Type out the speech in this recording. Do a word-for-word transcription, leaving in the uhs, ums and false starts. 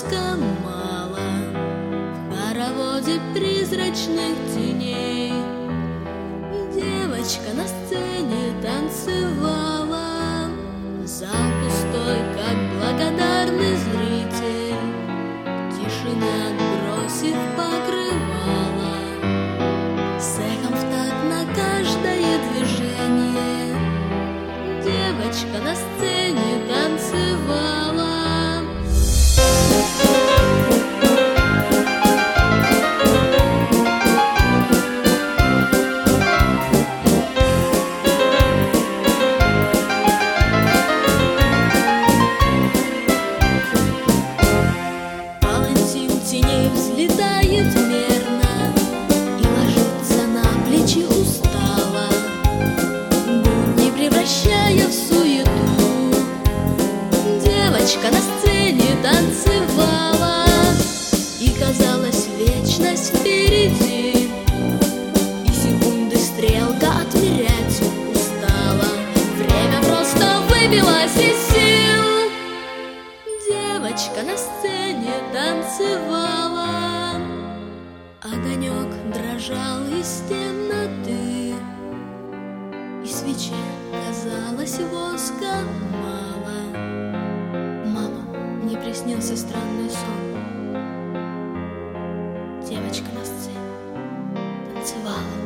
воска мало в хороводе призрачных теней. И девочка на сцене танцевала, зал пустой, как благодарный зритель, тишина отбросив покрывала, с эхом в такт на каждое движение. Девочка на сцене танцевала. Палантин теней взлетает мерно и ложится на плечи устало, будни превращая в суету. Девочка на сцене танцевала, и казалось, вечность впереди, и секунды стрелка отмерять устала. Время просто выбилось из сил. Девочка на сцене танцевала, огонек дрожал из темноты, и свече казалось воска мало. Мама, мне приснился странный сон. Девочка на сцене танцевала.